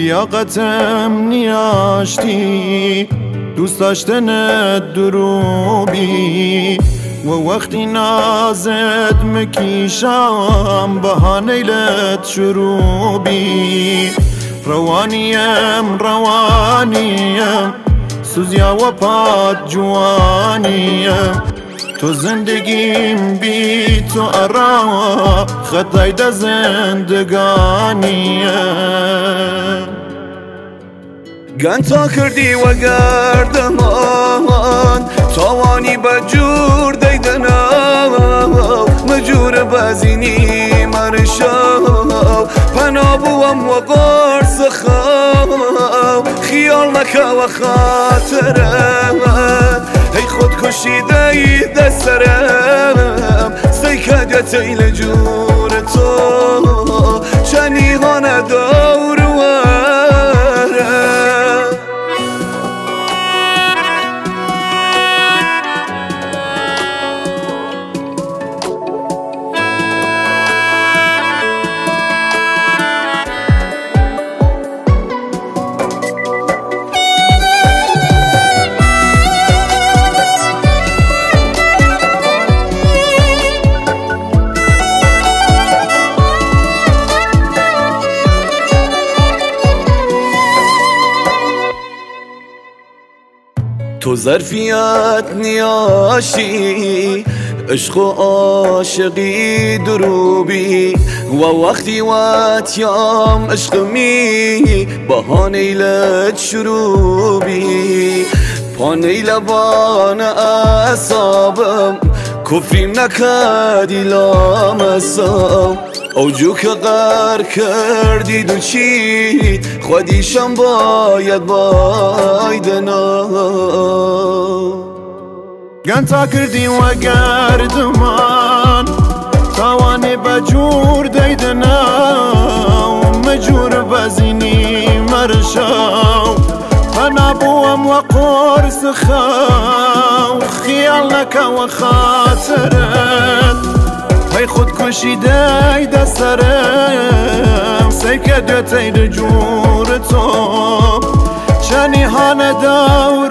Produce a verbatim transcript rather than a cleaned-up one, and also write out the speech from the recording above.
لیاقتم نیاشتی دوست داشتنت دروبی و وقتی نازت مکیشم بهانه لیت شروبی روانیم روانیم سوزیا و پاد جوانیم تو زندگیم بی تو ارا خطای ده زندگانیم گنتا کردی و گردمان تاوانی بجور دیدنم مجور بزینی مرشاو پنا بوم و قرص خواو خیال نکه و خاطرم ای خود کشیده ای دسترم سیکد تیل جور تو شنیغان دور تو ظرفیت نیاشی عشق و عاشقی دروبی و وقتی واتیام عشق می بهانه لت شروبی پانه لبان اعصابم کفریم نکردی لامسام اوجو که غر کردی دو چی خودیشم باید بایدنا گنتا کردی و گردمان تاوانی بجور دیدنا مجور بزینی مرشاو پنا بوم و قرص خاو خیال نکه و خاطرت ای خود کشیده ای دسترم سیکه دوتای جور تو شنیهان دور